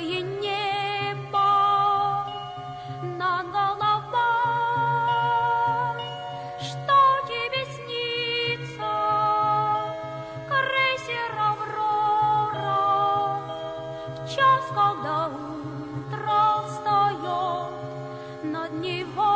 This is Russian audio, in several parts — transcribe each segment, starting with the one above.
тихое небо над головой. Что тебе снится, крейсер «Аврора», в час, когда утро встает над Невой?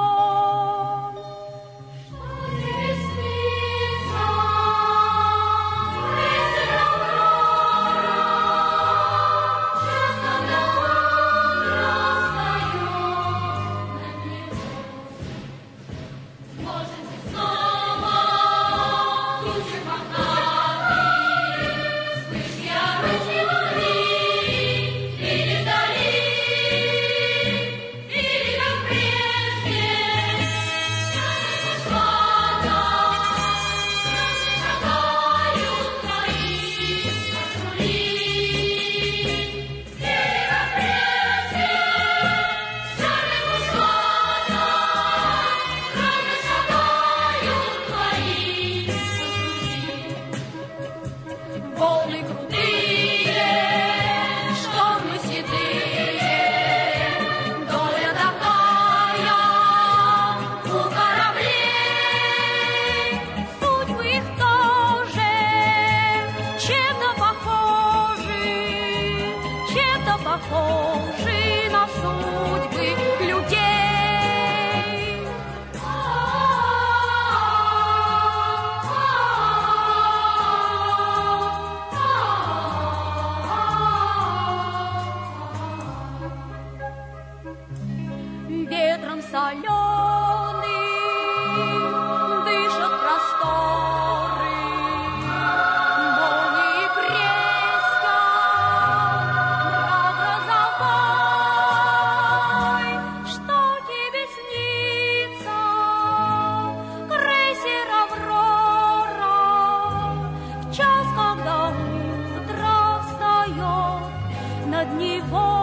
Волны крутые, штормы седые, доля такая у кораблей. Судьбы их тоже чем-то похожи на судьбы людей. Ветром соленым дышат просторы, молнии крестят мрак грозовой. Что тебе снится, крейсер «Аврора», в час, когда утро встает над Невой?